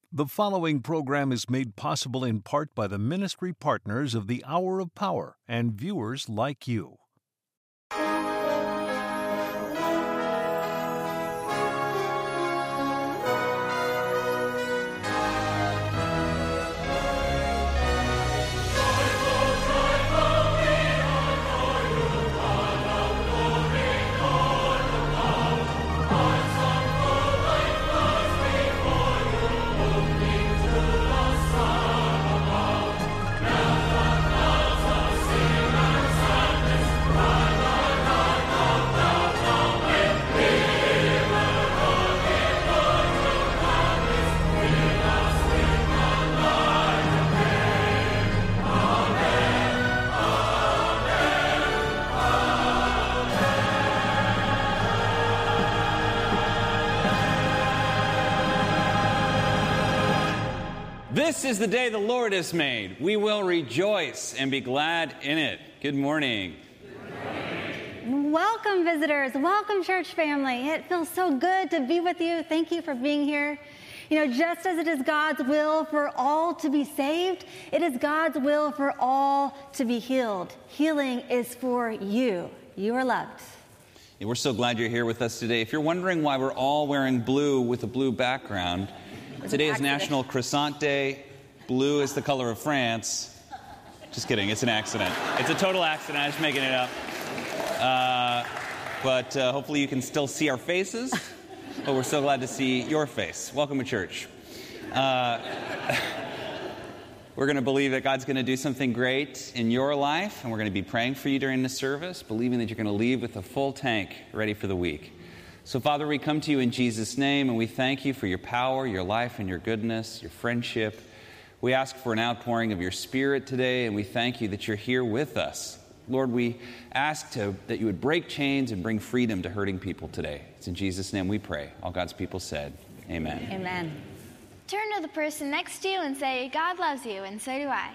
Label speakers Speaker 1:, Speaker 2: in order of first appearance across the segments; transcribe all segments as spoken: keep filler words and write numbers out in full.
Speaker 1: The following program is made possible in part by the ministry partners of the Hour of Power and viewers like you.
Speaker 2: This is the day the Lord has made. We will rejoice and be glad in it. Good morning.
Speaker 3: Good morning. Welcome, visitors. Welcome, church family. It feels so good to be with you. Thank you for being here. You know, just as it is God's will for all to be saved, it is God's will for all to be healed. Healing is for you. You are loved.
Speaker 2: Yeah, we're so glad you're here with us today. If you're wondering why we're all wearing blue with a blue background, today is National Croissant Day. Blue is the color of France. Just kidding. It's an accident. It's a total accident. I'm just making it up. Uh, but uh, hopefully you can still see our faces. But we're so glad to see your face. Welcome to church. Uh, we're going to believe that God's going to do something great in your life. And we're going to be praying for you during the service, believing that you're going to leave with a full tank ready for the week. So, Father, we come to you in Jesus' name, and we thank you for your power, your life, and your goodness, your friendship. We ask for an outpouring of your Spirit today, and we thank you that you're here with us. Lord, we ask to, that you would break chains and bring freedom to hurting people today. It's in Jesus' name we pray. All God's people said, amen.
Speaker 3: Amen.
Speaker 4: Turn to the person next to you and say, God loves you, and so do I.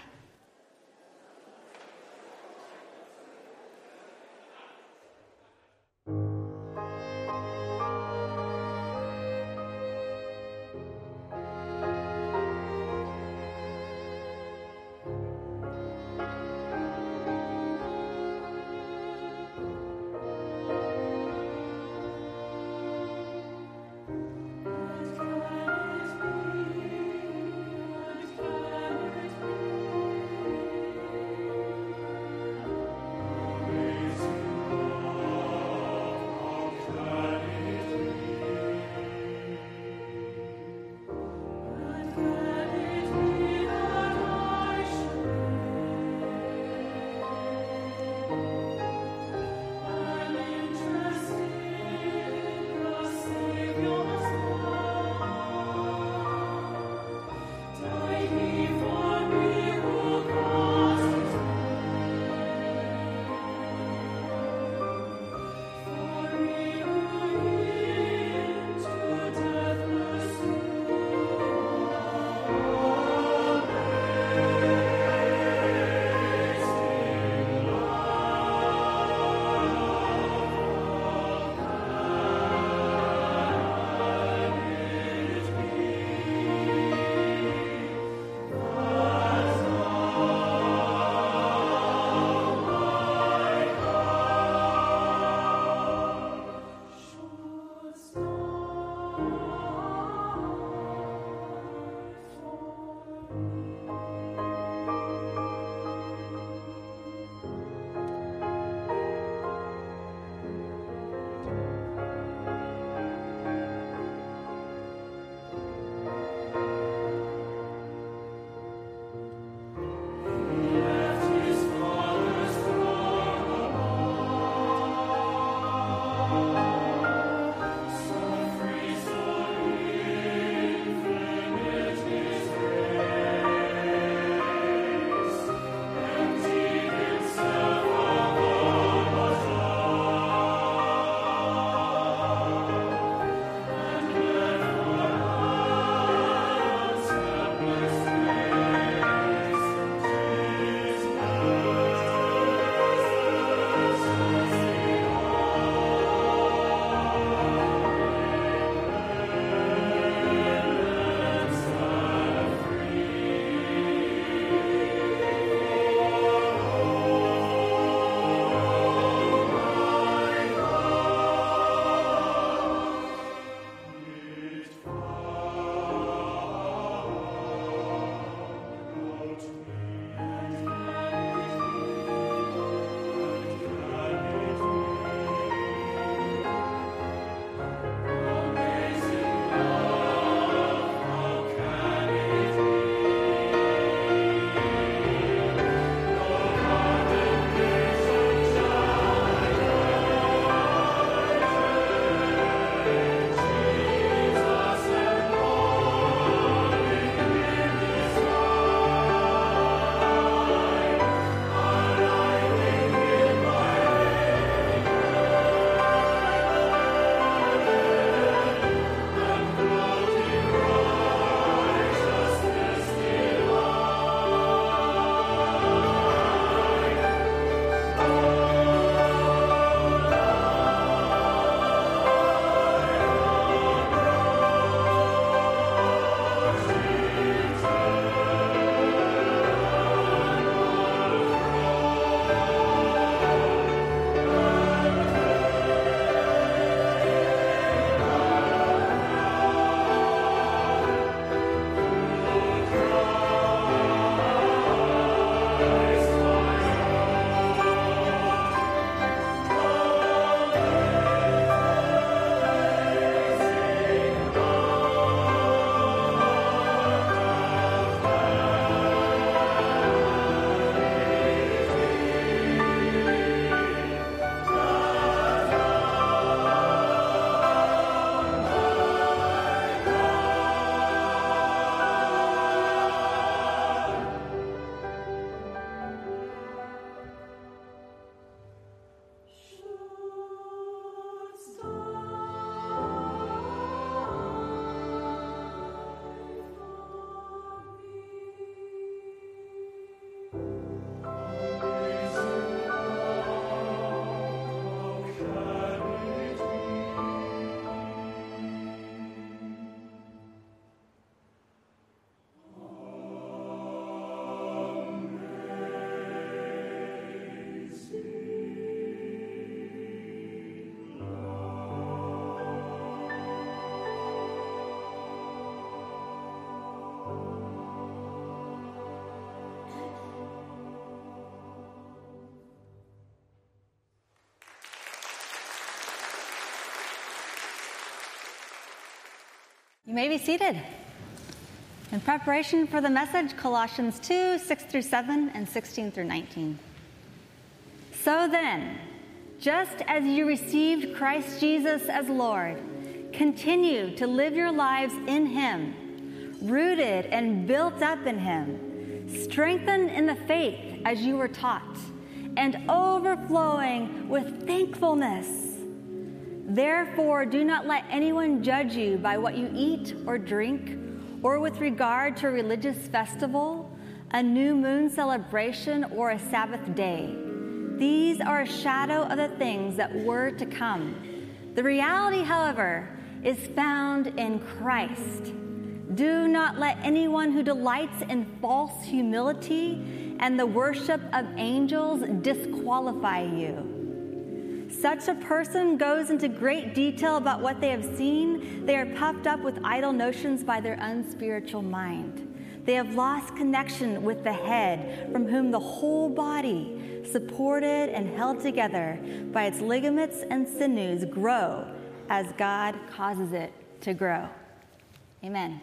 Speaker 3: You may be seated. In preparation for the message, Colossians two, six through seven, and sixteen through nineteen. So then, just as you received Christ Jesus as Lord, continue to live your lives in Him, rooted and built up in Him, strengthened in the faith as you were taught, and overflowing with thankfulness. Therefore, do not let anyone judge you by what you eat or drink, or with regard to a religious festival, a new moon celebration, or a Sabbath day. These are a shadow of the things that were to come. The reality, however, is found in Christ. Do not let anyone who delights in false humility and the worship of angels disqualify you. Such a person goes into great detail about what they have seen. They are puffed up with idle notions by their unspiritual mind. They have lost connection with the head, from whom the whole body, supported and held together by its ligaments and sinews, grow as God causes it to grow. Amen.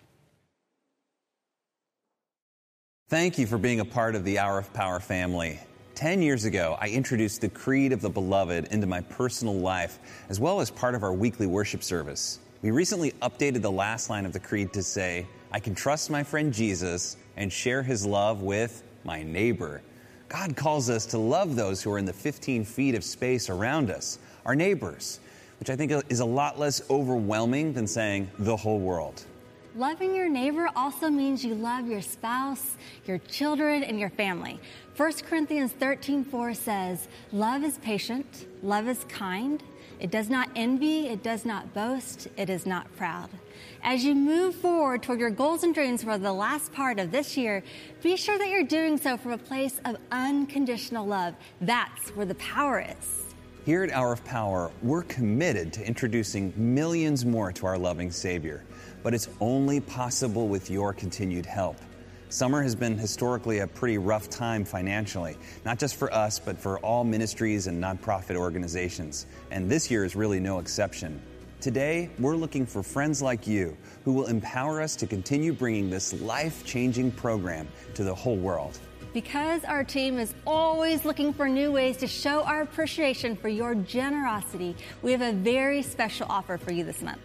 Speaker 2: Thank you for being a part of the Hour of Power family. Ten years ago, I introduced the Creed of the Beloved into my personal life, as well as part of our weekly worship service. We recently updated the last line of the Creed to say, I can trust my friend Jesus and share His love with my neighbor. God calls us to love those who are in the fifteen feet of space around us, our neighbors, which I think is a lot less overwhelming than saying the whole world.
Speaker 3: Loving your neighbor also means you love your spouse, your children, and your family. First Corinthians thirteen four says, love is patient, love is kind, it does not envy, it does not boast, it is not proud. As you move forward toward your goals and dreams for the last part of this year, be sure that you're doing so from a place of unconditional love. That's where the power is.
Speaker 2: Here at Hour of Power, we're committed to introducing millions more to our loving Savior, but it's only possible with your continued help. Summer has been historically a pretty rough time financially, not just for us, but for all ministries and nonprofit organizations. And this year is really no exception. Today, we're looking for friends like you who will empower us to continue bringing this life-changing program to the whole world.
Speaker 3: Because our team is always looking for new ways to show our appreciation for your generosity, we have a very special offer for you this month.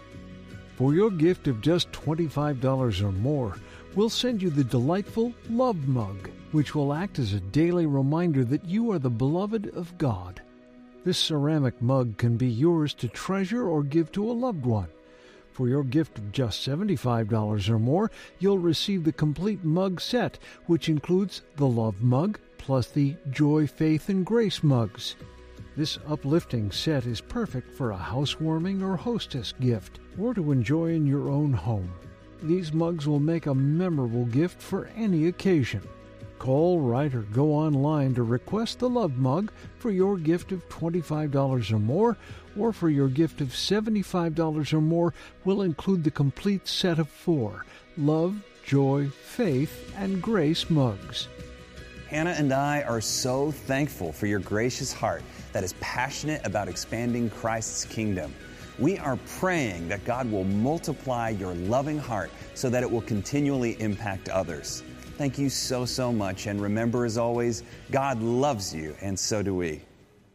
Speaker 5: For your gift of just twenty-five dollars or more, we'll send you the delightful Love Mug, which will act as a daily reminder that you are the beloved of God. This ceramic mug can be yours to treasure or give to a loved one. For your gift of just seventy-five dollars or more, you'll receive the complete mug set, which includes the Love Mug plus the Joy, Faith, and Grace mugs. This uplifting set is perfect for a housewarming or hostess gift, or to enjoy in your own home. These mugs will make a memorable gift for any occasion. Call, write, or go online to request the Love Mug for your gift of twenty-five dollars or more, or for your gift of seventy-five dollars or more, we'll include the complete set of four Love, Joy, Faith, and Grace mugs.
Speaker 2: Hannah and I are so thankful for your gracious heart that is passionate about expanding Christ's kingdom. We are praying that God will multiply your loving heart so that it will continually impact others. Thank you so, so much. And remember, as always, God loves you, and so do we.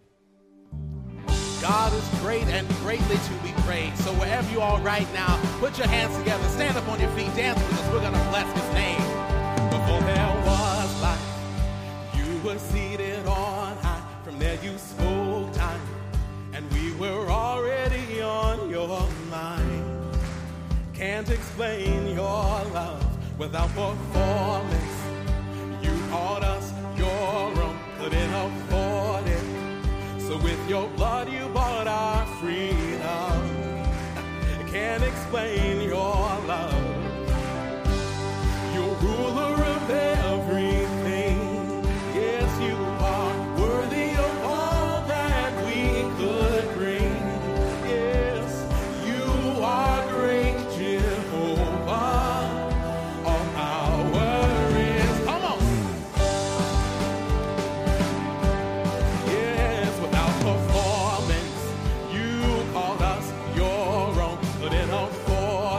Speaker 6: God is great and greatly to be praised. So wherever you are right now, put your hands together, stand up on your feet, dance with us. We're going to bless His name. Before there was life, you were seated on high. From there you spoke time, and we were already on your mind. Can't explain your love without performance. You called us your own, couldn't afford it. So with your blood you bought our freedom. Can't explain your love. You're ruler of everything. Yes, you are worthy of all that we could bring. Yes, you are great, Jehovah. All power is, come on. Yes, without performance, you called us your own, couldn't afford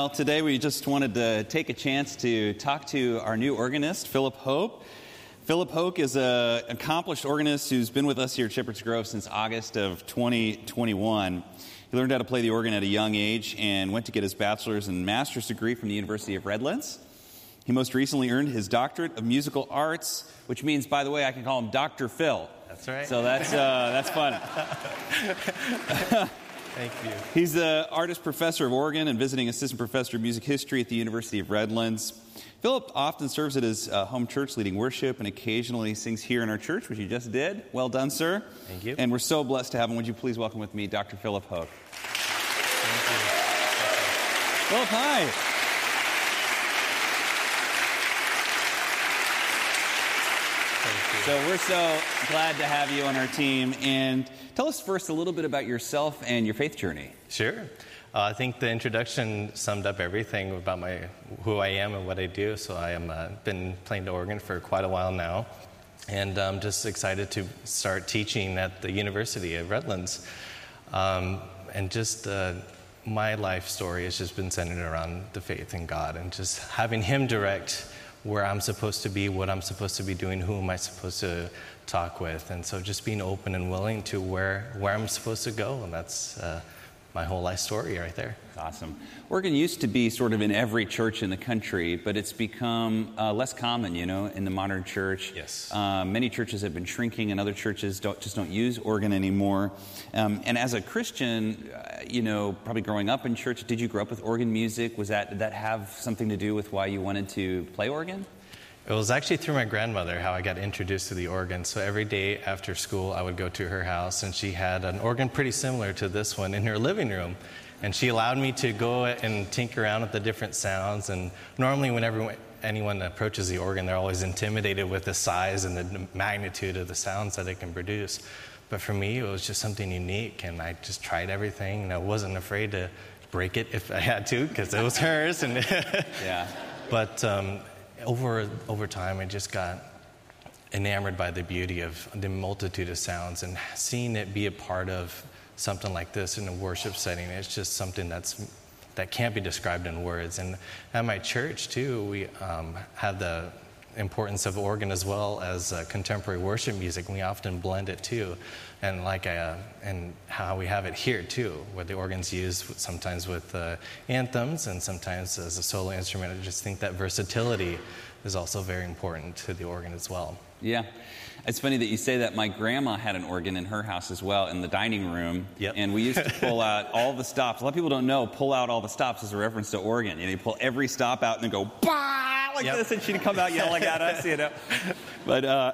Speaker 2: Well, today we just wanted to take a chance to talk to our new organist, Philip Hope. Philip Hope is an accomplished organist who's been with us here at Shepherd's Grove since August of twenty twenty-one. He learned how to play the organ at a young age and went to get his bachelor's and master's degree from the University of Redlands. He most recently earned his doctorate of musical arts, which means, by the way, I can call him Doctor Phil.
Speaker 7: That's right.
Speaker 2: So that's uh, that's fun.
Speaker 7: Thank you.
Speaker 2: He's the artist professor of organ and visiting assistant professor of music history at the University of Redlands. Philip often serves at his uh, home church leading worship and occasionally sings here in our church, which you just did. Well done, sir.
Speaker 7: Thank you.
Speaker 2: And we're so blessed to have him. Would you please welcome with me Doctor Philip Hope?
Speaker 7: Thank you.
Speaker 2: Philip, hi. So we're so glad to have you on our team. And tell us first a little bit about yourself and your faith journey.
Speaker 7: Sure. Uh, I think the introduction summed up everything about my who I am and what I do. So I am uh, been playing the organ for quite a while now, and I'm just excited to start teaching at the University of Redlands. Um, and just uh, my life story has just been centered around the faith in God and just having Him direct where I'm supposed to be, what I'm supposed to be doing, who am I supposed to talk with. And so just being open and willing to where where I'm supposed to go, and that's uh, my whole life story right there.
Speaker 2: Awesome. Organ used to be sort of in every church in the country, but it's become uh, less common, you know, in the modern church.
Speaker 7: Yes.
Speaker 2: Uh, many churches have been shrinking, and other churches don't just don't use organ anymore. Um, and as a Christian, uh, you know, probably growing up in church, did you grow up with organ music? Was that did that have something to do with why you wanted to play organ?
Speaker 7: It was actually through my grandmother how I got introduced to the organ. So every day after school, I would go to her house, and she had an organ pretty similar to this one in her living room. And she allowed me to go and tinker around with the different sounds. And normally whenever anyone approaches the organ, they're always intimidated with the size and the magnitude of the sounds that it can produce. But for me, it was just something unique, and I just tried everything, and I wasn't afraid to break it if I had to, because it was hers. And
Speaker 2: yeah.
Speaker 7: But um, over over time, I just got enamored by the beauty of the multitude of sounds, and seeing it be a part of something like this in a worship setting. It's just something that's that can't be described in words. And at my church too, we um, have the importance of organ as well as uh, contemporary worship music. We often blend it too, and like uh, and how we have it here too, where the organ's used sometimes with uh, anthems and sometimes as a solo instrument. I just think that versatility is also very important to the organ as well.
Speaker 2: Yeah. It's funny that you say that. My grandma had an organ in her house as well in the dining room.
Speaker 7: Yep.
Speaker 2: And we used to pull out all the stops. A lot of people don't know pull out all the stops is a reference to organ. You know, you pull every stop out and then go, bah, like
Speaker 7: yep.
Speaker 2: this, and she'd come out yelling at us, you know. But uh,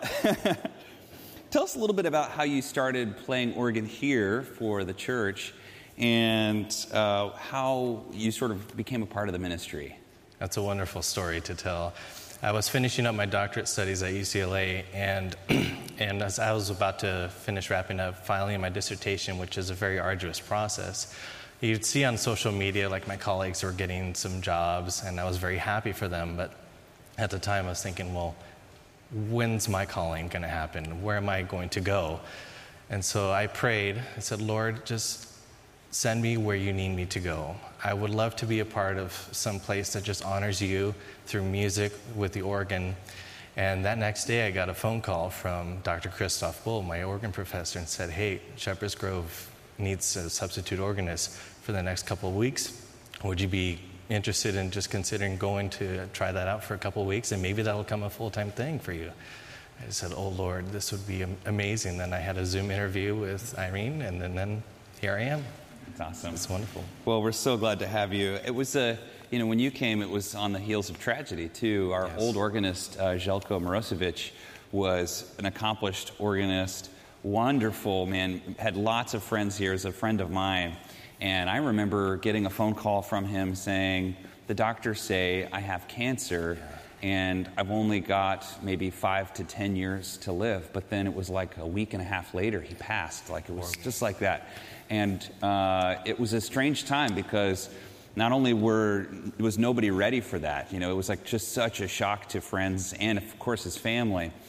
Speaker 2: tell us a little bit about how you started playing organ here for the church and uh, how you sort of became a part of the ministry.
Speaker 7: That's a wonderful story to tell. I was finishing up my doctorate studies at U C L A, and and as I was about to finish wrapping up filing my dissertation, which is a very arduous process, you'd see on social media, like my colleagues were getting some jobs, and I was very happy for them. But at the time, I was thinking, well, when's my calling going to happen? Where am I going to go? And so I prayed. I said, Lord, just send me where you need me to go. I would love to be a part of some place that just honors you through music with the organ. And that next day, I got a phone call from Doctor Christoph Bull, my organ professor, and said, hey, Shepherd's Grove needs a substitute organist for the next couple of weeks. Would you be interested in just considering going to try that out for a couple of weeks, and maybe that'll become a full-time thing for you? I said, oh, Lord, this would be amazing. Then I had a Zoom interview with Irene, and then, then here I am.
Speaker 2: That's awesome.
Speaker 7: It's wonderful.
Speaker 2: Well, we're so glad to have you. It was a, you know, when you came, it was on the heels of tragedy, too. Our
Speaker 7: yes.
Speaker 2: old organist, uh, Željko Mirosevic, was an accomplished organist, wonderful, man, had lots of friends here, as a friend of mine. And I remember getting a phone call from him saying, the doctors say I have cancer, yeah. and I've only got maybe five to ten years to live. But then it was like a week and a half later, he passed. Like, it was just like that. And uh, it was a strange time because not only were was nobody ready for that, you know, it was like just such a shock to friends and, of course, his family.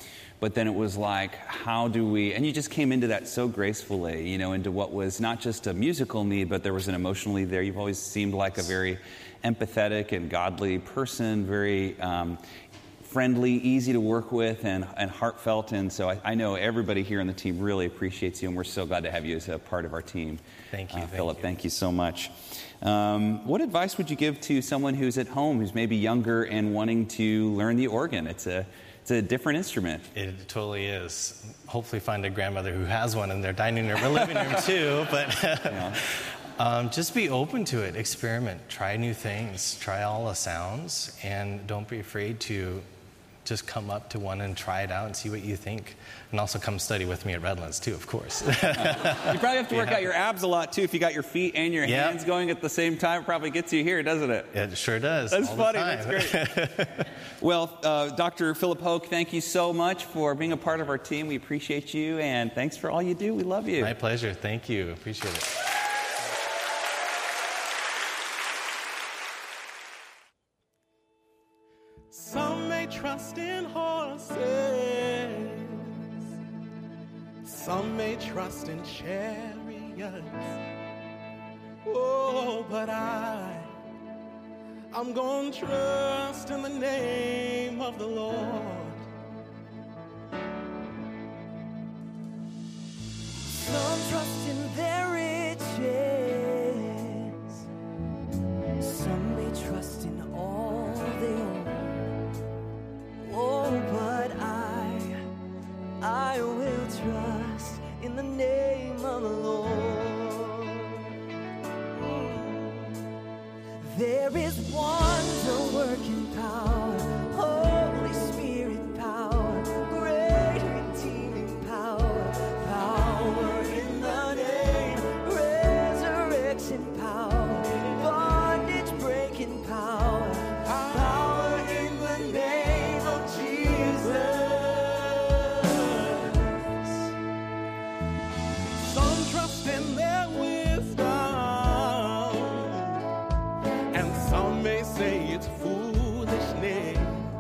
Speaker 2: but then it was like, how do we, and you just came into that so gracefully, you know, into what was not just a musical need, but there was an emotional need there. You've always seemed like a very empathetic and godly person, very um, friendly, easy to work with, and, and heartfelt. And so I, I know everybody here on the team really appreciates you, and we're so glad to have you as a part of our team.
Speaker 7: Thank you,
Speaker 2: uh,
Speaker 7: thank
Speaker 2: Philip.
Speaker 7: you.
Speaker 2: Thank you so much. Um, what advice would you give to someone who's at home, who's maybe younger and wanting to learn the organ? It's a it's a different instrument.
Speaker 7: It totally is. Hopefully find a grandmother who has one in their dining room or living room too, but
Speaker 2: Yeah.
Speaker 7: um, just be open to it. Experiment. Try new things. Try all the sounds, and don't be afraid to just come up to one and try it out and see what you think. And also come study with me at Redlands too, of course.
Speaker 2: You probably have to work
Speaker 7: Yeah.
Speaker 2: out your abs a lot too. If you got your feet and your
Speaker 7: Yep.
Speaker 2: hands going at the same time, it probably gets you here, doesn't it?
Speaker 7: It sure does.
Speaker 2: That's
Speaker 7: all the
Speaker 2: funny.
Speaker 7: time.
Speaker 2: That's great. Well, uh, Doctor Philip Hoke, thank you so much for being a part of our team. We appreciate you, and thanks for all you do. We love you.
Speaker 7: My pleasure. Thank you. Appreciate it.
Speaker 6: Some may trust in horses, some may trust in chariots. Oh, but I, I'm gonna trust in the name of the Lord.
Speaker 8: Some trust in their riches, some may trust in all they own. Oh, but I, I will trust in the name of the Lord. There is wonder working power, Holy Spirit power, great redeeming power, power in the name, resurrection power, bondage breaking power, power in the name of Jesus.
Speaker 6: Some trust in their wisdom, and some may say it's foolishness.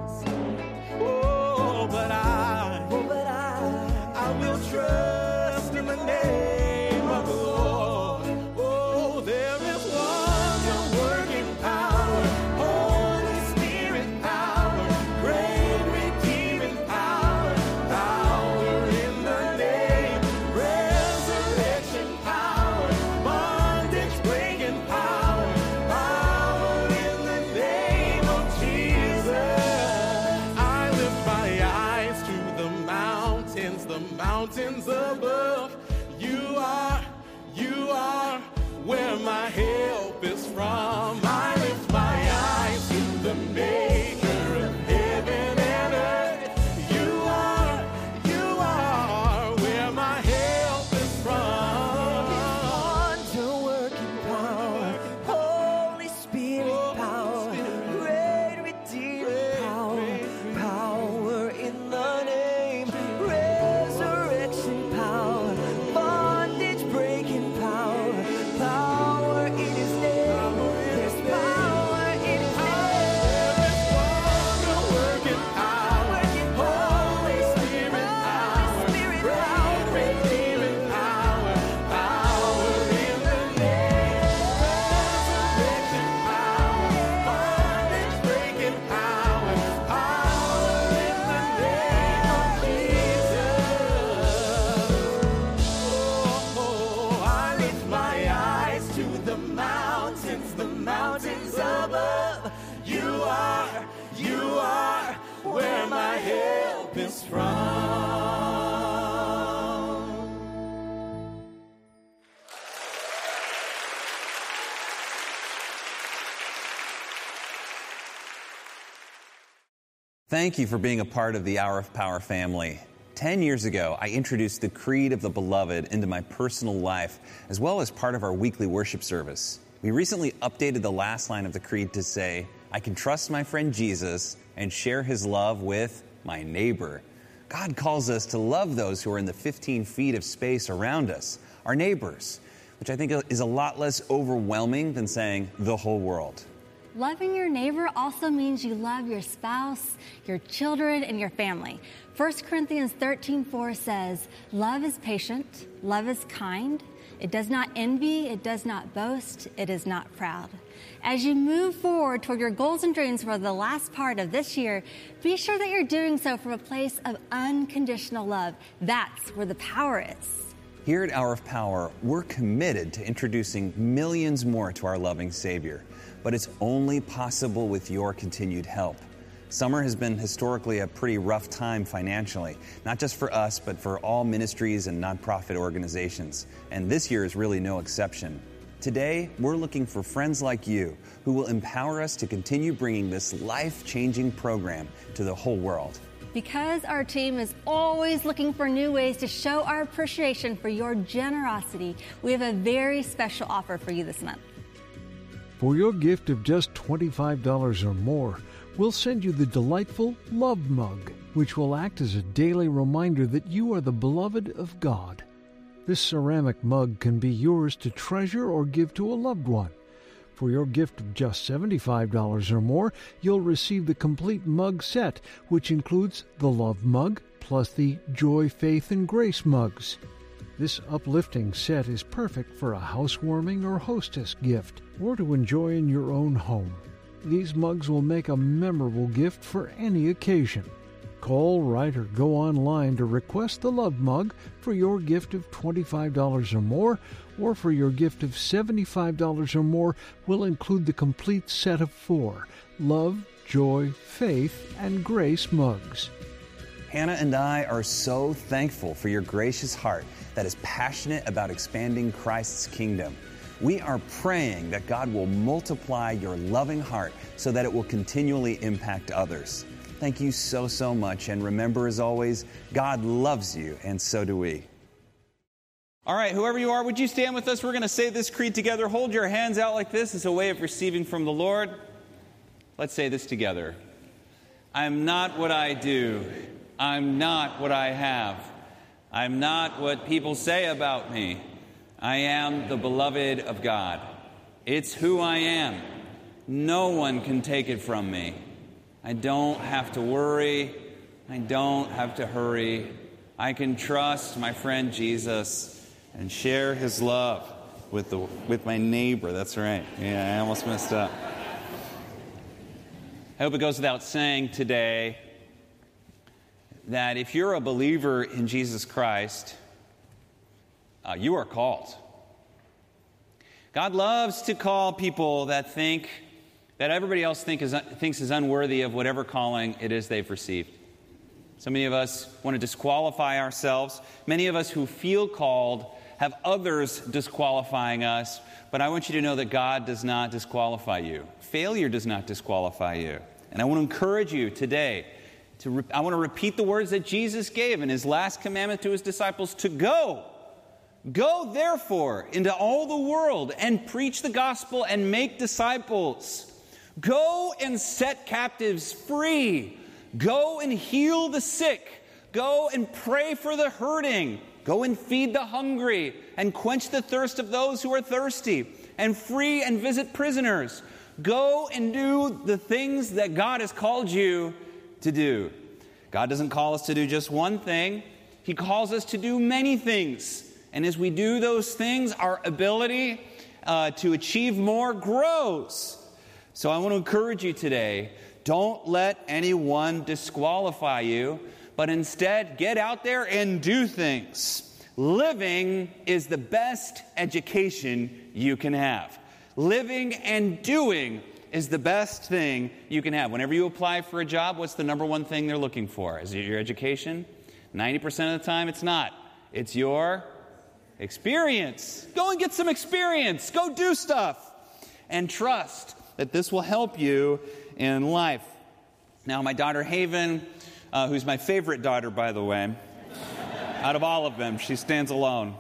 Speaker 6: Oh, but I,
Speaker 8: Oh, but I,
Speaker 6: I will trust in the name of the Lord. Oh, there is wonder working power, Holy Spirit power, great redeeming power, power in the name, resurrection power, bondage breaking power, power in the name of Jesus. I lift my eyes to the mountains, the mountains above. You are, you are where my help is from. I lift my eyes to the maker of heaven and earth. You are, you are where my help is from.
Speaker 8: wonder working power, Holy Spirit power, great redeeming power, power in the name, resurrection power, bondage breaking power, power in His name. There's power in His name.
Speaker 6: Wonder working power, Holy Spirit power, great redeeming power, power in the name, resurrection power, bondage breaking power, power in the name of Jesus. Oh, I lift my eyes to the mountains, the mountains above. You are, you are where my help is from.
Speaker 2: Thank you for being a part of the Hour of Power family. Ten years ago, I introduced the Creed of the Beloved into my personal life, as well as part of our weekly worship service. We recently updated the last line of the Creed to say, I can trust my friend Jesus and share his love with my neighbor. God calls us to love those who are in the fifteen feet of space around us, our neighbors, which I think is a lot less overwhelming than saying the whole world.
Speaker 3: Loving your neighbor also means you love your spouse, your children, and your family. First Corinthians thirteen four says, "Love is patient, love is kind. It does not envy, it does not boast, it is not proud." As you move forward toward your goals and dreams for the last part of this year, be sure that you're doing so from a place of unconditional love. That's where the power is.
Speaker 2: Here at Hour of Power, we're committed to introducing millions more to our loving Savior. But it's only possible with your continued help. Summer has been historically a pretty rough time financially, not just for us, but for all ministries and nonprofit organizations. And this year is really no exception. Today, we're looking for friends like you who will empower us to continue bringing this life-changing program to the whole world.
Speaker 3: Because our team is always looking for new ways to show our appreciation for your generosity, we have a very special offer for you this month.
Speaker 5: For your gift of just twenty-five dollars or more, we'll send you the delightful Love Mug, which will act as a daily reminder that you are the beloved of God. This ceramic mug can be yours to treasure or give to a loved one. For your gift of just seventy-five dollars or more, you'll receive the complete mug set, which includes the Love Mug plus the Joy, Faith, and Grace mugs. This uplifting set is perfect for a housewarming or hostess gift, or to enjoy in your own home. These mugs will make a memorable gift for any occasion. Call, write, or go online to request the Love Mug for your gift of twenty-five dollars or more, or for your gift of seventy-five dollars or more, we'll include the complete set of four Love, Joy, Faith, and Grace mugs.
Speaker 2: Hannah and I are so thankful for your gracious heart that is passionate about expanding Christ's kingdom. We are praying that God will multiply your loving heart so that it will continually impact others. Thank you so, so much. And remember, as always, God loves you, and so do we. All right, whoever you are, would you stand with us? We're going to say this creed together. Hold your hands out like this as a way of receiving from the Lord. Let's say this together. I'm not what I do. I'm not what I have. I'm not what people say about me. I am the beloved of God. It's who I am. No one can take it from me. I don't have to worry. I don't have to hurry. I can trust my friend Jesus and share his love with the with my neighbor. That's right. Yeah, I almost messed up. I hope it goes without saying today that if you're a believer in Jesus Christ, uh, you are called. God loves to call people that think, that everybody else think is, thinks is unworthy of whatever calling it is they've received. So many of us want to disqualify ourselves. Many of us who feel called have others disqualifying us. But I want you to know that God does not disqualify you. Failure does not disqualify you. And I want to encourage you today, to re- I want to repeat the words that Jesus gave in his last commandment to his disciples, to go. Go, therefore, into all the world and preach the gospel and make disciples. Go and set captives free. Go and heal the sick. Go and pray for the hurting. Go and feed the hungry and quench the thirst of those who are thirsty, and free and visit prisoners. Go and do the things that God has called you to do. God doesn't call us to do just one thing. He calls us to do many things. And as we do those things, our ability uh, to achieve more grows. So I want to encourage you today, don't let anyone disqualify you, but instead get out there and do things. Living is the best education you can have. Living and doing is the best thing you can have. Whenever you apply for a job, what's the number one thing they're looking for? Is it your education? ninety percent of the time, it's not. It's your experience. Go and get some experience. Go do stuff. And trust that this will help you in life. Now, my daughter Haven, uh, who's my favorite daughter, by the way, out of all of them, she stands alone.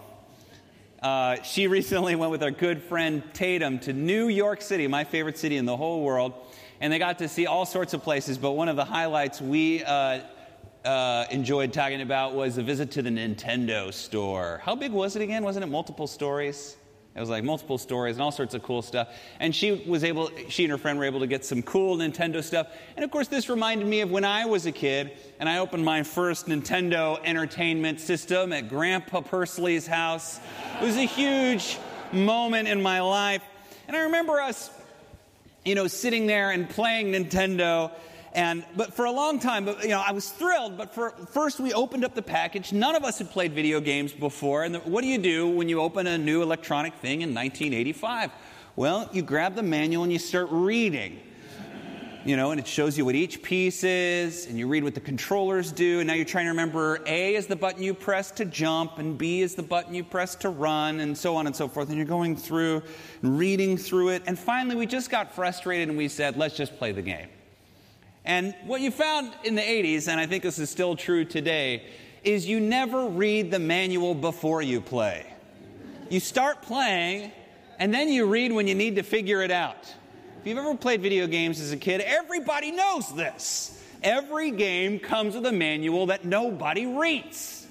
Speaker 2: Uh, she recently went with our good friend Tatum to New York City, my favorite city in the whole world. And they got to see all sorts of places, but one of the highlights we uh, uh, enjoyed talking about was a visit to the Nintendo store. How big was it again? Wasn't it multiple stories? It was like multiple stories and all sorts of cool stuff. And she was able, she and her friend were able to get some cool Nintendo stuff. And of course, this reminded me of when I was a kid and I opened my first Nintendo Entertainment System at Grandpa Pursley's house. It was a huge moment in my life. And I remember us, you know, sitting there and playing Nintendo. And but for a long time, you know, I was thrilled. But for first, we opened up the package. None of us had played video games before. And the, what do you do when you open a new electronic thing in nineteen eighty-five? Well, you grab the manual and you start reading. You know, and it shows you what each piece is, and you read what the controllers do. And now you're trying to remember A is the button you press to jump, and B is the button you press to run, and so on and so forth. And you're going through and reading through it. And finally, we just got frustrated and we said, let's just play the game. And what you found in the eighties, and I think this is still true today, is you never read the manual before you play. You start playing, and then you read when you need to figure it out. If you've ever played video games as a kid, everybody knows this. Every game comes with a manual that nobody reads.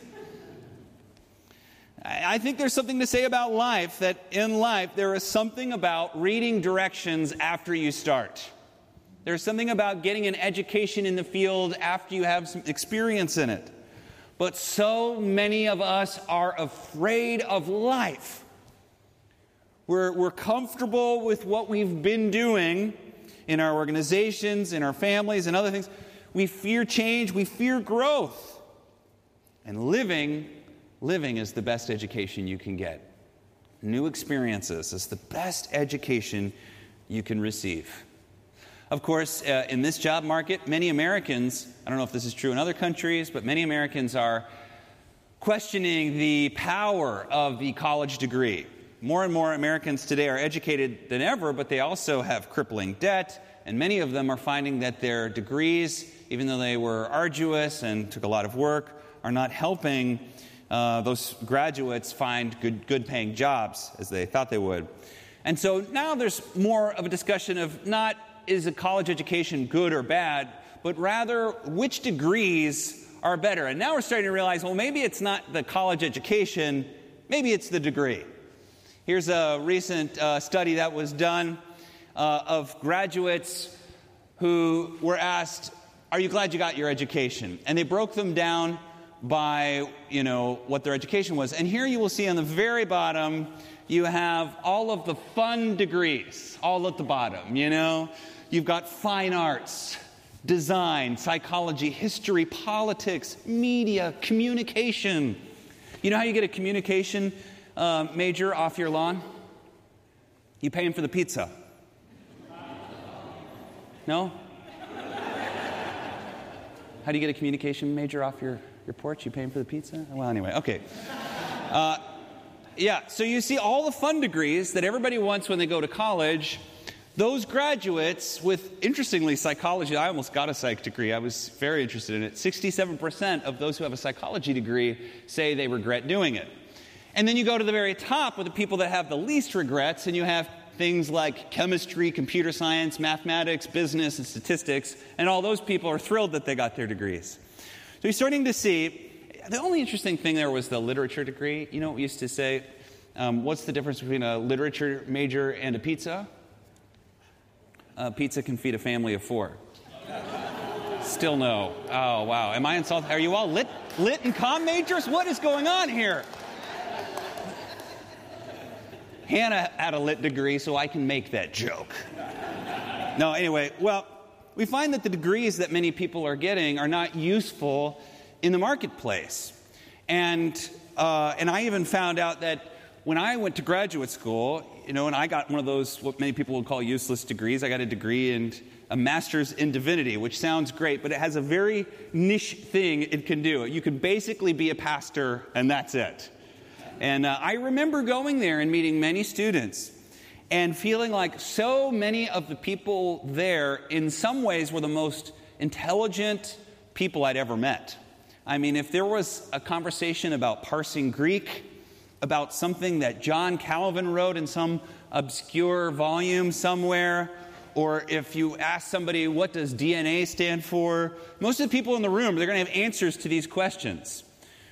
Speaker 2: I think there's something to say about life, that in life there is something about reading directions after you start. There's something about getting an education in the field after you have some experience in it. But so many of us are afraid of life. We're, we're comfortable with what we've been doing in our organizations, in our families, and other things. We fear change. We fear growth. And living, living is the best education you can get. New experiences is the best education you can receive. Of course, uh, in this job market, many Americans, I don't know if this is true in other countries, but many Americans are questioning the power of the college degree. More and more Americans today are educated than ever, but they also have crippling debt, and many of them are finding that their degrees, even though they were arduous and took a lot of work, are not helping uh, those graduates find good, good-paying jobs as they thought they would. And so now there's more of a discussion of not is a college education good or bad, but rather which degrees are better. And now we're starting to realize, well, maybe it's not the college education, maybe it's the degree. Here's a recent uh, study that was done uh, of graduates who were asked, are you glad you got your education? And they broke them down by, you know, what their education was. And here you will see on the very bottom, you have all of the fun degrees, all at the bottom, you know. You've got fine arts, design, psychology, history, politics, media, communication. You know how you get a communication uh, major off your lawn? You pay him for the pizza. No? How do you get a communication major off your, your porch? You pay him for the pizza? Well, anyway, okay. Uh, yeah, so you see all the fun degrees that everybody wants when they go to college. Those graduates with, interestingly, psychology, I almost got a psych degree. I was very interested in it. sixty-seven percent of those who have a psychology degree say they regret doing it. And then you go to the very top with the people that have the least regrets, and you have things like chemistry, computer science, mathematics, business, and statistics, and all those people are thrilled that they got their degrees. So you're starting to see, the only interesting thing there was the literature degree. You know what we used to say? Um, what's the difference between a literature major and a pizza? Uh, pizza can feed a family of four. Still no. Oh, wow. Am I insulted? Are you all lit, lit and comm majors? What is going on here? Hannah had a lit degree, so I can make that joke. No, anyway, well, we find that the degrees that many people are getting are not useful in the marketplace. And uh, and I even found out that when I went to graduate school, you know, and I got one of those, what many people would call useless degrees. I got a degree in a master's in divinity, which sounds great, but it has a very niche thing it can do. You can basically be a pastor, and that's it. And uh, I remember going there and meeting many students and feeling like so many of the people there in some ways were the most intelligent people I'd ever met. I mean, if there was a conversation about parsing Greek, about something that John Calvin wrote in some obscure volume somewhere, or if you ask somebody, what does D N A stand for? Most of the people in the room, they're going to have answers to these questions.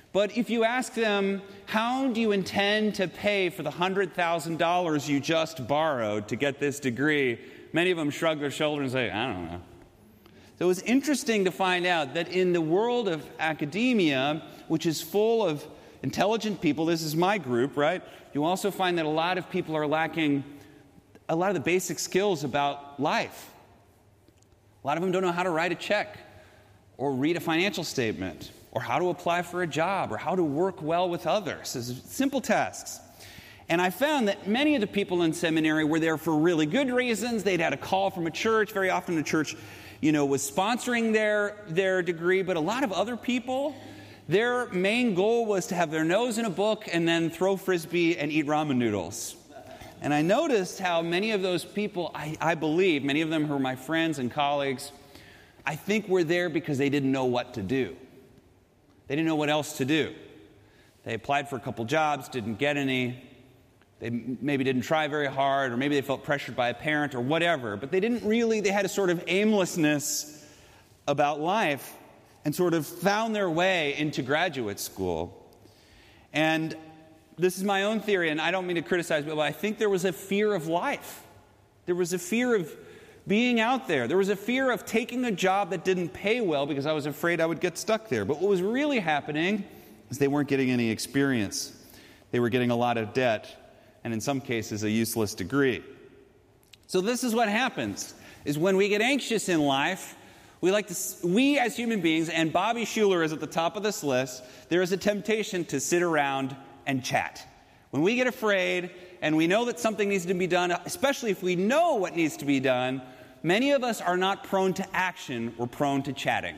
Speaker 2: But if you ask them, how do you intend to pay for the one hundred thousand dollars you just borrowed to get this degree? Many of them shrug their shoulders and say, I don't know. So it was interesting to find out that in the world of academia, which is full of intelligent people, this is my group, right? You also find that a lot of people are lacking a lot of the basic skills about life. A lot of them don't know how to write a check or read a financial statement or how to apply for a job or how to work well with others. It's simple tasks. And I found that many of the people in seminary were there for really good reasons. They'd had a call from a church. Very often the church, you know, was sponsoring their, their degree. But a lot of other people, their main goal was to have their nose in a book and then throw Frisbee and eat ramen noodles. And I noticed how many of those people, I, I believe, many of them who are my friends and colleagues, I think were there because they didn't know what to do. They didn't know what else to do. They applied for a couple jobs, didn't get any. They maybe didn't try very hard, or maybe they felt pressured by a parent or whatever. But they didn't really, they had a sort of aimlessness about life and sort of found their way into graduate school. And this is my own theory, and I don't mean to criticize, but I think there was a fear of life. There was a fear of being out there. There was a fear of taking a job that didn't pay well because I was afraid I would get stuck there. But what was really happening is they weren't getting any experience. They were getting a lot of debt, and in some cases, a useless degree. So this is what happens, is when we get anxious in life, we like to, we as human beings, and Bobby Schuller is at the top of this list, there is a temptation to sit around and chat. When we get afraid and we know that something needs to be done, especially if we know what needs to be done, many of us are not prone to action, we're prone to chatting.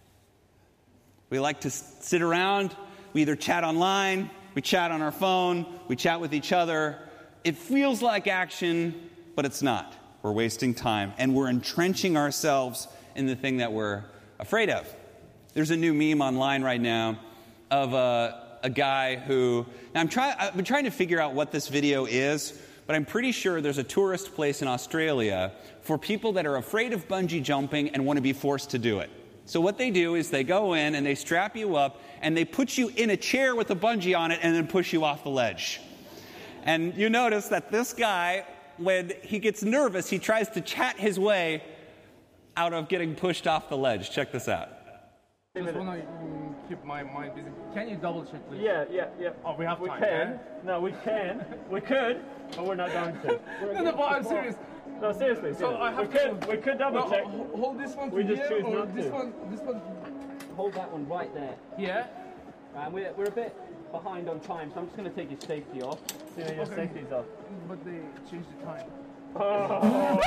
Speaker 2: We like to sit around, we either chat online, we chat on our phone, we chat with each other. It feels like action, but it's not. We're wasting time, and we're entrenching ourselves in the thing that we're afraid of. There's a new meme online right now of a a guy who, now I'm trying, I've been trying to figure out what this video is, but I'm pretty sure there's a tourist place in Australia for people that are afraid of bungee jumping and want to be forced to do it. So what they do is they go in and they strap you up and they put you in a chair with a bungee on it and then push you off the ledge. And you notice that this guy, when he gets nervous, he tries to chat his way out of getting pushed off the ledge. Check this out.
Speaker 9: I just want to keep my mind busy. Can you double check, please?
Speaker 10: Yeah, yeah, yeah.
Speaker 9: Oh, we have
Speaker 10: we
Speaker 9: time.
Speaker 10: We can.
Speaker 9: Yeah?
Speaker 10: No, we can. We could, but we're not going to.
Speaker 9: no, no, but I'm serious.
Speaker 10: No, seriously.
Speaker 9: So
Speaker 10: yeah.
Speaker 9: I have
Speaker 10: we
Speaker 9: to.
Speaker 10: Could, we could double
Speaker 9: no,
Speaker 10: check.
Speaker 9: Hold this one to
Speaker 10: we just
Speaker 9: here,
Speaker 10: choose
Speaker 9: or
Speaker 10: not
Speaker 9: this
Speaker 10: to.
Speaker 9: one. This one.
Speaker 10: Hold that one right there.
Speaker 9: Yeah.
Speaker 10: And we're we're a bit behind on time, so I'm just going to take your safety off. See so your okay. safety's off.
Speaker 9: But they changed the time.
Speaker 10: Oh.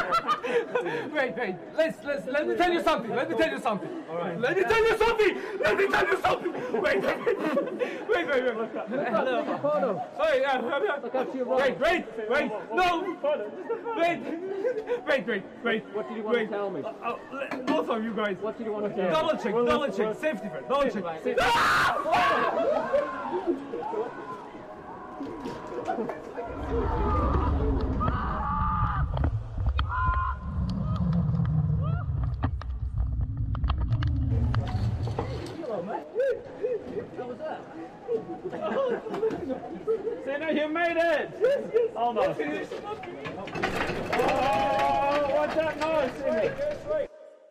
Speaker 9: wait, wait. Let's let's let me tell you something. Let me tell you something.
Speaker 10: All right.
Speaker 9: Let me tell you something. Let me tell you something. Wait, wait, wait, wait, wait. wait.
Speaker 10: Look up. Hello. Photo.
Speaker 9: Sorry. Uh,
Speaker 10: Look up to your right.
Speaker 9: Wait, wait, wait. No. Wait. Wait, wait, wait.
Speaker 10: What did you want
Speaker 9: wait.
Speaker 10: to tell me?
Speaker 9: Uh, uh, both of you guys.
Speaker 10: What did you want to tell me?
Speaker 9: Double check.
Speaker 10: We'll
Speaker 9: double
Speaker 10: look,
Speaker 9: check.
Speaker 10: we'll
Speaker 9: Safety first. Double check.
Speaker 10: Right. Safety. How was that? Sina, you made it! Yes, yes. Almost. Oh, what's that noise, Sina?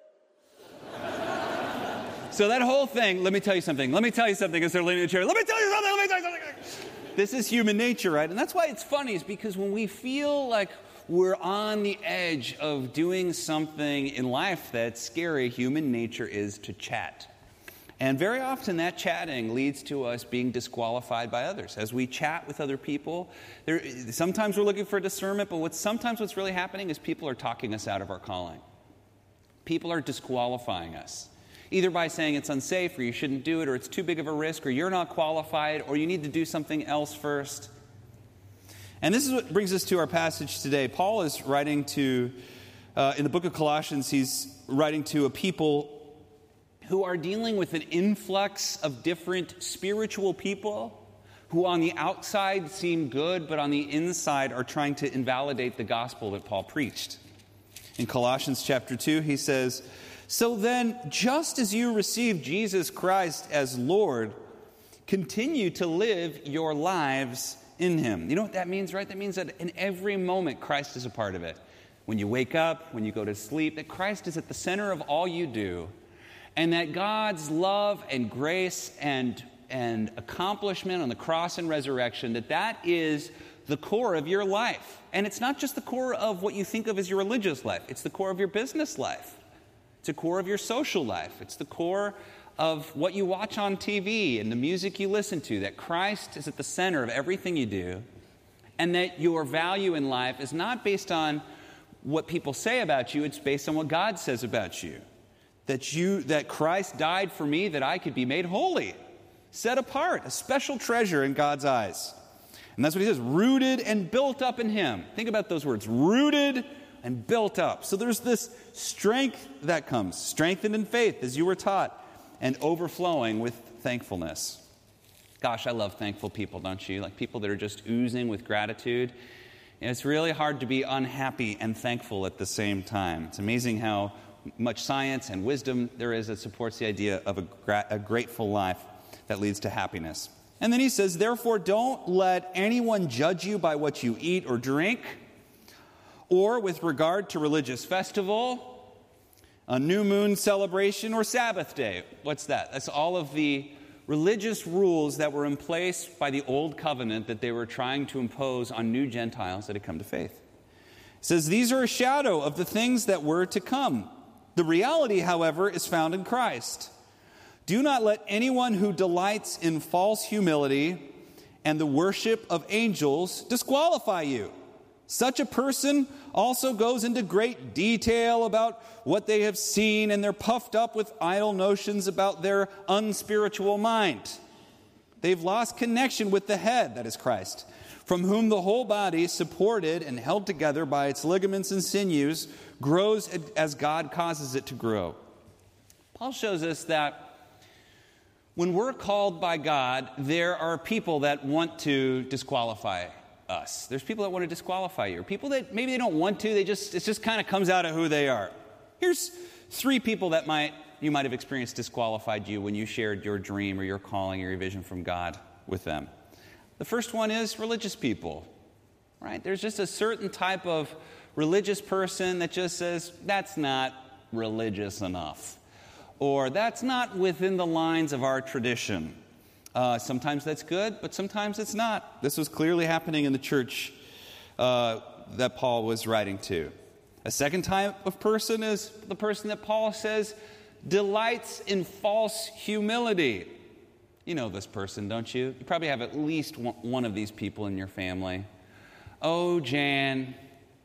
Speaker 2: So that whole thing, let me tell you something. Let me tell you something as they're leaning in the chair. Let me tell you something. Let me tell you something. This is human nature, right? And that's why it's funny, is because when we feel like we're on the edge of doing something in life that's scary, human nature is to chat. And very often that chatting leads to us being disqualified by others. As we chat with other people, there, sometimes we're looking for discernment, but what's, sometimes what's really happening is people are talking us out of our calling. People are disqualifying us, either by saying it's unsafe, or you shouldn't do it, or it's too big of a risk, or you're not qualified, or you need to do something else first. And this is what brings us to our passage today. Paul is writing to, uh, in the book of Colossians, he's writing to a people who are dealing with an influx of different spiritual people who on the outside seem good, but on the inside are trying to invalidate the gospel that Paul preached. In Colossians chapter two, he says, "So then, just as you received Jesus Christ as Lord, continue to live your lives in him. You know what that means, right? That means that in every moment, Christ is a part of it. When you wake up, when you go to sleep, that Christ is at the center of all you do, and that God's love and grace and, and accomplishment on the cross and resurrection, that that is the core of your life. And it's not just the core of what you think of as your religious life. It's the core of your business life. It's the core of your social life. It's the core of what you watch on T V and the music you listen to, that Christ is at the center of everything you do, and that your value in life is not based on what people say about you, it's based on what God says about you. That you, that Christ died for me that I could be made holy, set apart, a special treasure in God's eyes. And that's what he says, rooted and built up in him. Think about those words, rooted and built up. So there's this strength that comes, strengthened in faith as you were taught, and overflowing with thankfulness. Gosh, I love thankful people, don't you? Like people that are just oozing with gratitude. And it's really hard to be unhappy and thankful at the same time. It's amazing how much science and wisdom there is that supports the idea of a, gra- a grateful life that leads to happiness. And then he says, therefore, don't let anyone judge you by what you eat or drink, or with regard to religious festival, a new moon celebration, or Sabbath day. What's that? That's all of the religious rules that were in place by the old covenant that they were trying to impose on new Gentiles that had come to faith. It says, these are a shadow of the things that were to come. The reality, however, is found in Christ. Do not let anyone who delights in false humility and the worship of angels disqualify you. Such a person also goes into great detail about what they have seen, and they're puffed up with idle notions about their unspiritual mind. They've lost connection with the head, that is Christ, from whom the whole body, supported and held together by its ligaments and sinews, grows as God causes it to grow. Paul shows us that when we're called by God, there are people that want to disqualify us. There's people that want to disqualify you. People that maybe they don't want to, they just it just kind of comes out of who they are. Here's three people that might you might have experienced disqualified you when you shared your dream or your calling or your vision from God with them. The first one is religious people. Right? There's just a certain type of religious person that just says, that's not religious enough. Or that's not within the lines of our tradition. Uh, sometimes that's good, but sometimes it's not. This was clearly happening in the church uh, that Paul was writing to. A second type of person is the person that Paul says delights in false humility. You know this person, don't you? You probably have at least one of these people in your family. Oh, Jan,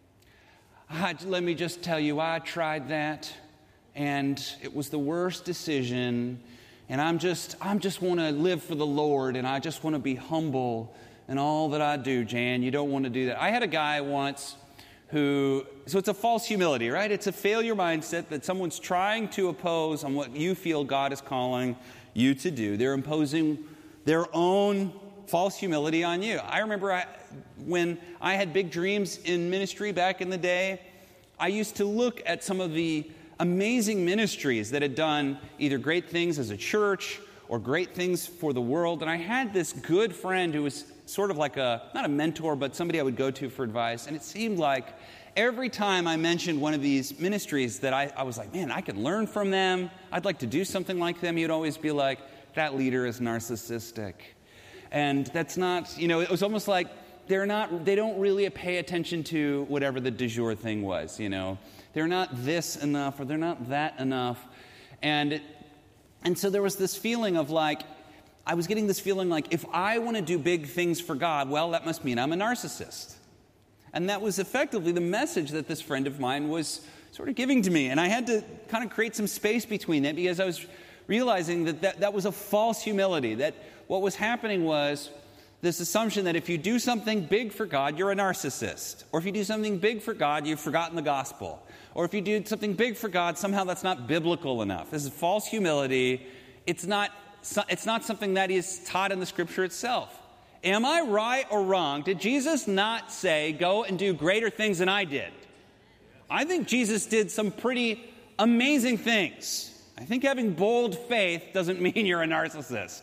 Speaker 2: I, let me just tell you, I tried that, and it was the worst decision. And I'm just, I'm just want to live for the Lord, and I just want to be humble in all that I do, Jan. You don't want to do that. I had a guy once who, so it's a false humility, right? It's a failure mindset that someone's trying to oppose on what you feel God is calling you to do. They're imposing their own false humility on you. I remember I, when I had big dreams in ministry back in the day, I used to look at some of the amazing ministries that had done either great things as a church or great things for the world. And I had this good friend who was sort of like a, not a mentor, but somebody I would go to for advice. And it seemed like every time I mentioned one of these ministries that I, I was like, man, I could learn from them. I'd like to do something like them. You'd always be like, that leader is narcissistic. And that's not, you know, it was almost like they're not, they don't really pay attention to whatever the du jour thing was, you know. They're not this enough, or they're not that enough. And it, and so there was this feeling of like, I was getting this feeling like, if I want to do big things for God, well, that must mean I'm a narcissist. And that was effectively the message that this friend of mine was sort of giving to me. And I had to kind of create some space between that, because I was realizing that that, that was a false humility, that what was happening was this assumption that if you do something big for God, you're a narcissist. Or if you do something big for God, you've forgotten the gospel. Or if you do something big for God, somehow that's not biblical enough. This is false humility. It's not, it's not something that is taught in the Scripture itself. Am I right or wrong? Did Jesus not say, go and do greater things than I did? I think Jesus did some pretty amazing things. I think having bold faith doesn't mean you're a narcissist.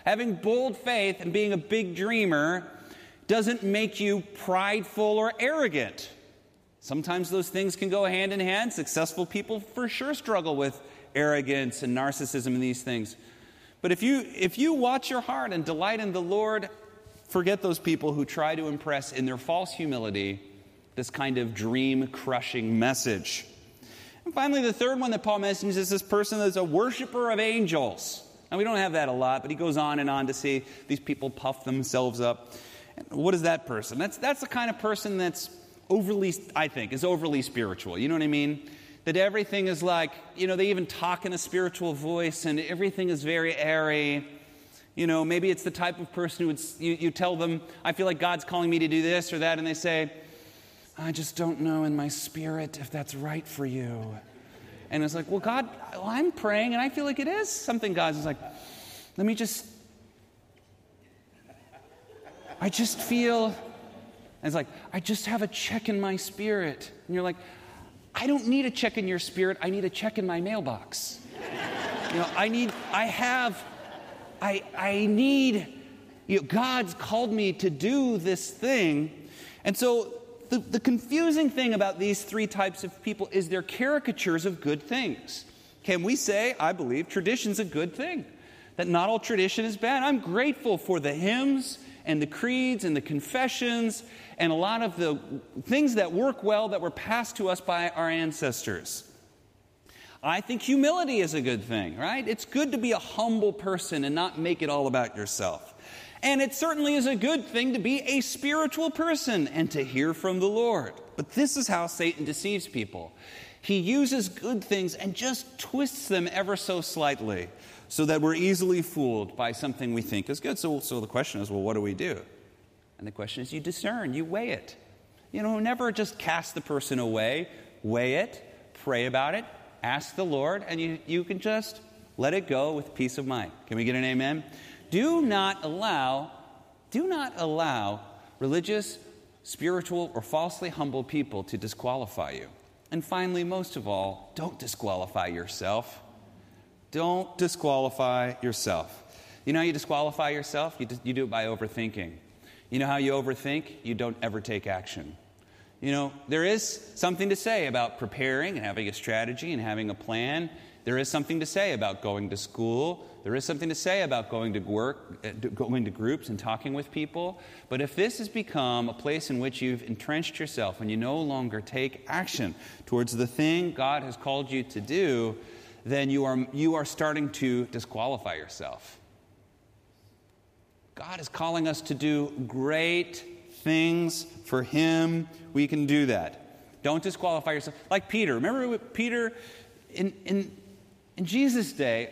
Speaker 2: Having bold faith and being a big dreamer doesn't make you prideful or arrogant. Sometimes those things can go hand in hand. Successful people for sure struggle with arrogance and narcissism and these things. But if you if you watch your heart and delight in the Lord, forget those people who try to impress in their false humility this kind of dream-crushing message. And finally, the third one that Paul mentions is this person that's a worshiper of angels. Now, we don't have that a lot, but he goes on and on to say these people puff themselves up. And what is that person? That's that's the kind of person that's overly, I think, is overly spiritual. You know what I mean? That everything is like, you know, they even talk in a spiritual voice and everything is very airy. You know, maybe it's the type of person who would, you, you tell them, I feel like God's calling me to do this or that, and they say, I just don't know in my spirit if that's right for you. And it's like, well, God, well, I'm praying and I feel like it is something God's like, let me just, I just feel, and it's like, I just have a check in my spirit. And you're like, I don't need a check in your spirit. I need a check in my mailbox. You know, I need, I have, I I need, you know, God's called me to do this thing. And so the, the confusing thing about these three types of people is they're caricatures of good things. Can we say, I believe, tradition's a good thing? That not all tradition is bad. I'm grateful for the hymns and the creeds and the confessions and a lot of the things that work well that were passed to us by our ancestors. I think humility is a good thing, right? It's good to be a humble person and not make it all about yourself. And it certainly is a good thing to be a spiritual person and to hear from the Lord. But this is how Satan deceives people. He uses good things and just twists them ever so slightly so that we're easily fooled by something we think is good. So, so the question is, well, what do we do? And the question is, you discern, you weigh it. You know, never just cast the person away. Weigh it, pray about it, ask the Lord, and you, you can just let it go with peace of mind. Can we get an amen? Do not allow, do not allow religious, spiritual, or falsely humble people to disqualify you. And finally, most of all, don't disqualify yourself. Don't disqualify yourself. You know how you disqualify yourself? You, you do it by overthinking. You know how you overthink? You don't ever take action. You know, there is something to say about preparing and having a strategy and having a plan. There is something to say about going to school. There is something to say about going to work, going to groups and talking with people. But if this has become a place in which you've entrenched yourself and you no longer take action towards the thing God has called you to do, then you are you are starting to disqualify yourself. God is calling us to do great things for Him. We can do that. Don't disqualify yourself. Like Peter. Remember with Peter in in in Jesus' day,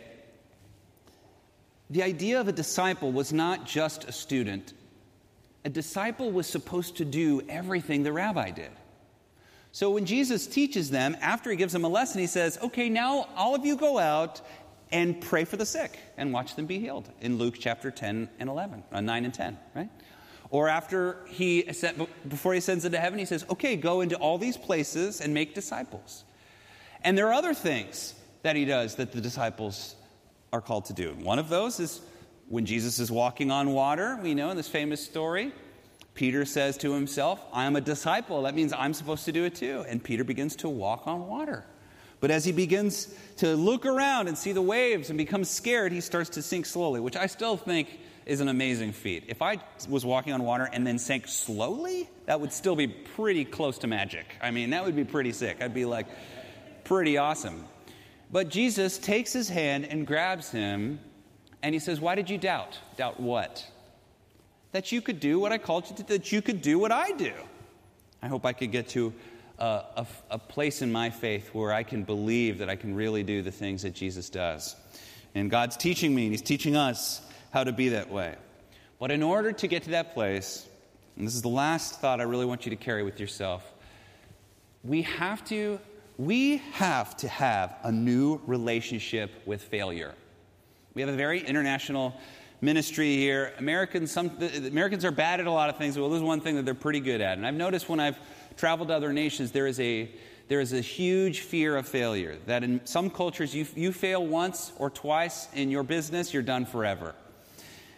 Speaker 2: the idea of a disciple was not just a student. A disciple was supposed to do everything the rabbi did. So when Jesus teaches them, after he gives them a lesson, he says, okay, now all of you go out and pray for the sick and watch them be healed. In Luke chapter ten and eleven, uh, nine and ten, right? Or after he, before he ascends into heaven, he says, okay, go into all these places and make disciples. And there are other things that he does that the disciples are called to do. One of those is when Jesus is walking on water. We know in this famous story, Peter says to himself, I am a disciple. That means I'm supposed to do it too. And Peter begins to walk on water. But as he begins to look around and see the waves and becomes scared, he starts to sink slowly, which I still think is an amazing feat. If I was walking on water and then sank slowly, that would still be pretty close to magic. I mean, that would be pretty sick. I'd be like, pretty awesome. But Jesus takes his hand and grabs him, and he says, why did you doubt? Doubt what? That you could do what I called you to, that you could do what I do. I hope I could get to a, a, a place in my faith where I can believe that I can really do the things that Jesus does. And God's teaching me, and he's teaching us how to be that way. But in order to get to that place, and this is the last thought I really want you to carry with yourself, we have to, we have to have a new relationship with failure. We have a very international ministry here. Americans, some Americans are bad at a lot of things. Well, there's one thing that they're pretty good at. And I've noticed when I've traveled to other nations, there is a there is a huge fear of failure. That in some cultures, you you fail once or twice in your business, you're done forever.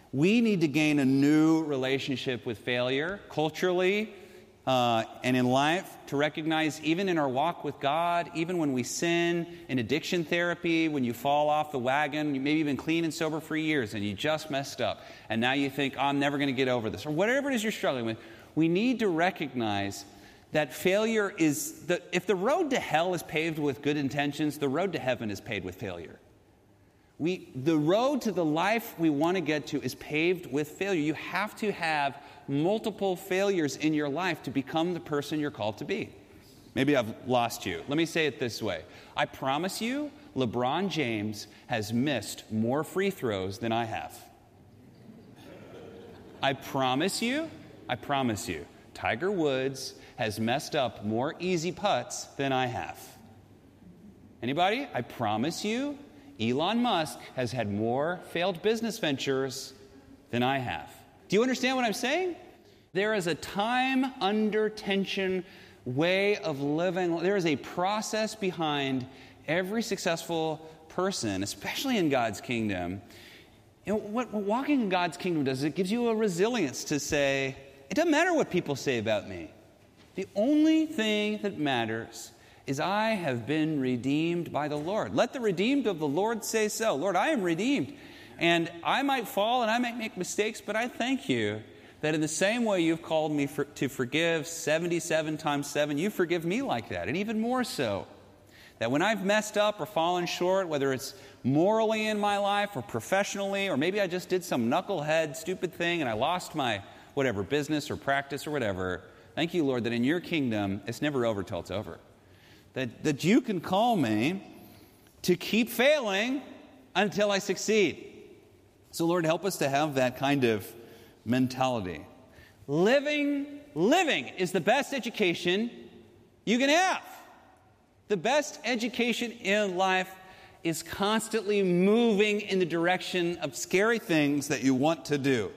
Speaker 2: We need to gain a new relationship with failure, culturally uh, and in life, to recognize even in our walk with God, even when we sin, in addiction therapy, when you fall off the wagon, you maybe been clean and sober for years and you just messed up, and now you think, oh, I'm never going to get over this, or whatever it is you're struggling with. We need to recognize that failure is, the, if the road to hell is paved with good intentions, the road to heaven is paved with failure. We, the road to the life we want to get to is paved with failure. You have to have multiple failures in your life to become the person you're called to be. Maybe I've lost you. Let me say it this way. I promise you, LeBron James has missed more free throws than I have. I promise you, I promise you, Tiger Woods has messed up more easy putts than I have. Anybody? I promise you, Elon Musk has had more failed business ventures than I have. Do you understand what I'm saying? There is a time under tension way of living. There is a process behind every successful person, especially in God's kingdom. You know, what, what walking in God's kingdom does, it gives you a resilience to say, it doesn't matter what people say about me. The only thing that matters is I have been redeemed by the Lord. Let the redeemed of the Lord say so. Lord, I am redeemed. And I might fall and I might make mistakes, but I thank you that in the same way you've called me for, to forgive seventy-seven times seven, you forgive me like that. And even more so, that when I've messed up or fallen short, whether it's morally in my life or professionally, or maybe I just did some knucklehead stupid thing and I lost my whatever business or practice or whatever, thank you, Lord, that in your kingdom, it's never over till it's over. That, that you can call me to keep failing until I succeed. So, Lord, help us to have that kind of mentality. Living, living is the best education you can have. The best education in life is constantly moving in the direction of scary things that you want to do.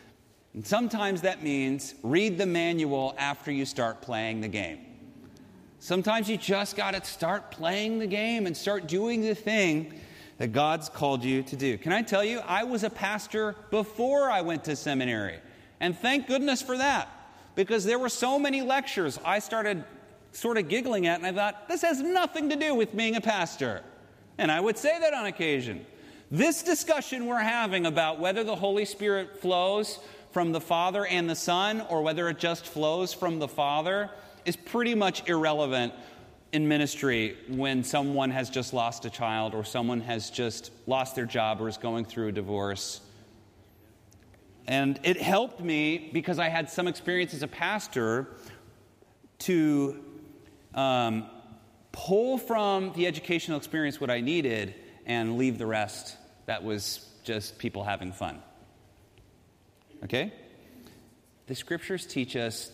Speaker 2: And sometimes that means read the manual after you start playing the game. Sometimes you just got to start playing the game and start doing the thing that God's called you to do. Can I tell you, I was a pastor before I went to seminary. And thank goodness for that, because there were so many lectures I started sort of giggling at, and I thought, this has nothing to do with being a pastor. And I would say that on occasion. This discussion we're having about whether the Holy Spirit flows from the Father and the Son, or whether it just flows from the Father, is pretty much irrelevant in ministry when someone has just lost a child, or someone has just lost their job, or is going through a divorce. And it helped me, because I had some experience as a pastor, to um, pull from the educational experience what I needed and leave the rest. That was just people having fun. Okay? The scriptures teach us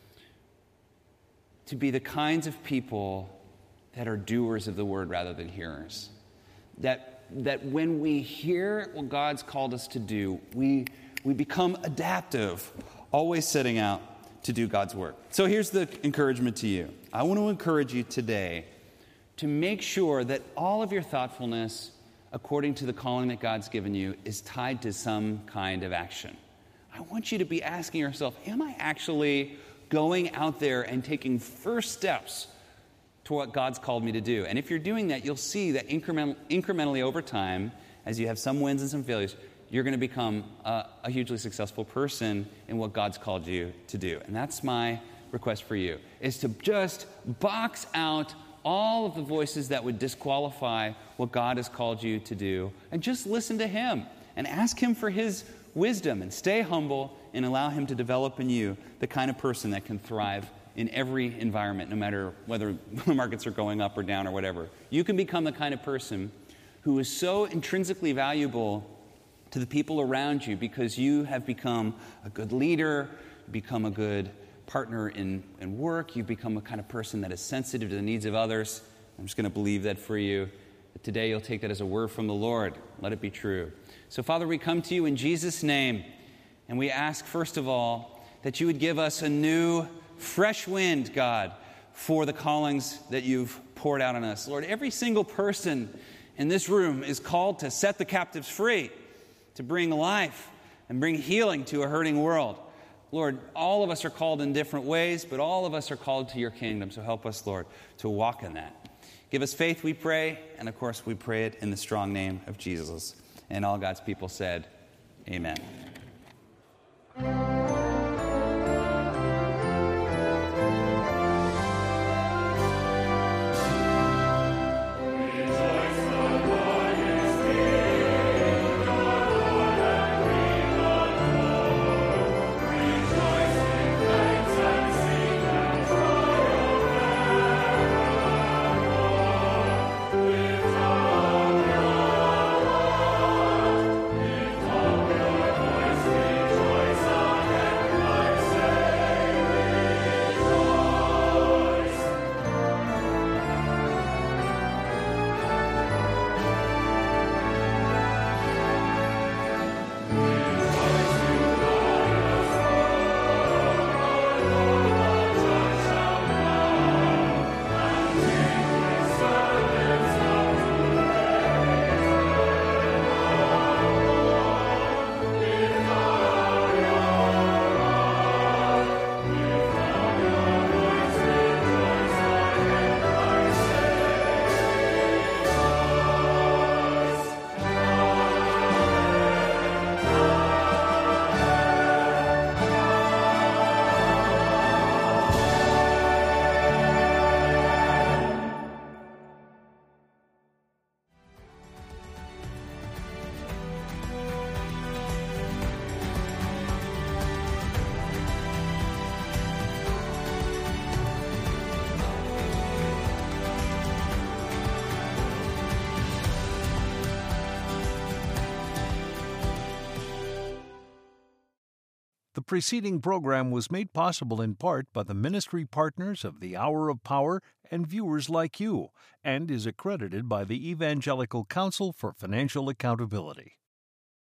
Speaker 2: to be the kinds of people that are doers of the word rather than hearers. That that when we hear what God's called us to do, we we become adaptive, always setting out to do God's work. So here's the encouragement to you. I want to encourage you today to make sure that all of your thoughtfulness, according to the calling that God's given you, is tied to some kind of action. I want you to be asking yourself, am I actually going out there and taking first steps to what God's called me to do? And if you're doing that, you'll see that increment, incrementally over time, as you have some wins and some failures, you're going to become a, a hugely successful person in what God's called you to do. And that's my request for you, is to just box out all of the voices that would disqualify what God has called you to do, and just listen to Him and ask Him for His wisdom, and stay humble and allow Him to develop in you the kind of person that can thrive in every environment, no matter whether the markets are going up or down or whatever. You can become the kind of person who is so intrinsically valuable to the people around you because you have become a good leader, become a good partner in, in work, you've become a kind of person that is sensitive to the needs of others. I'm just going to believe that for you. But today you'll take that as a word from the Lord. Let it be true. So, Father, we come to you in Jesus' name, and we ask, first of all, that you would give us a new, fresh wind, God, for the callings that you've poured out on us. Lord, every single person in this room is called to set the captives free, to bring life and bring healing to a hurting world. Lord, all of us are called in different ways, but all of us are called to your kingdom. So help us, Lord, to walk in that. Give us faith, we pray, and of course we pray it in the strong name of Jesus. And all God's people said, amen.
Speaker 1: The preceding program was made possible in part by the ministry partners of the Hour of Power and viewers like you, and is accredited by the Evangelical Council for Financial Accountability.